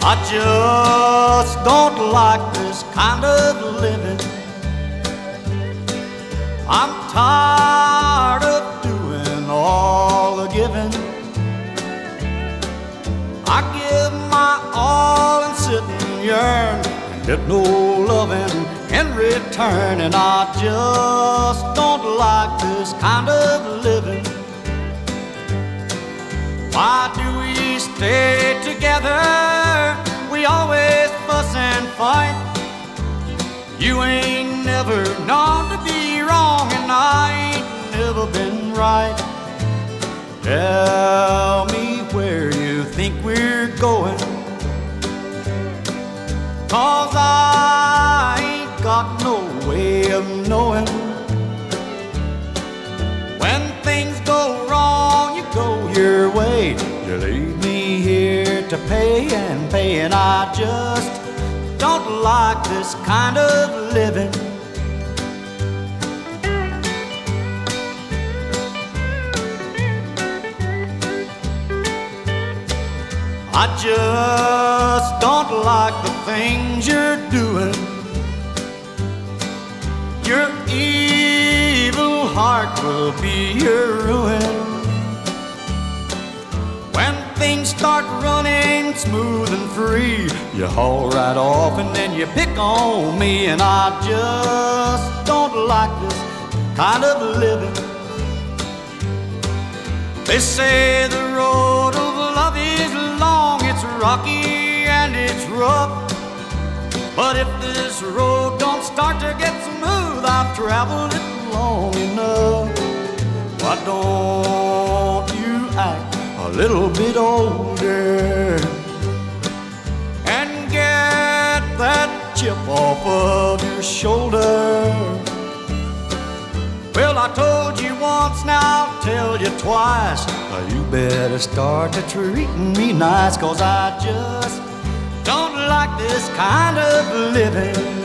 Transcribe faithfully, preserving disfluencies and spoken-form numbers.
I just don't like this kind of living. I'm tired of doing all the giving. I give my all and sit and yearn and get no loving in return. And I just don't like this kind of living. Why do we stay together? We always fuss and fight. You ain't never known to be wrong, and I ain't never been right. Tell me where you think we're going, 'cause I ain't got no way of knowing. When things go wrong, you go your way. You leave me here to pay and pay, and I just don't like this kind of living. I just don't like the things you're doing. Your evil heart will be your ruin. When things start running smooth and free, you haul right off and then you pick on me. And I just don't like this kind of living. They say the road of love is long, it's rocky and it's rough. But if this road don't start to get smooth, I've traveled it long enough. Why don't you act a little bit older and get that chip off of your shoulder? Well, I told you once, now I'll tell you twice. You better start to treating me nice, 'cause I just don't like this kind of living.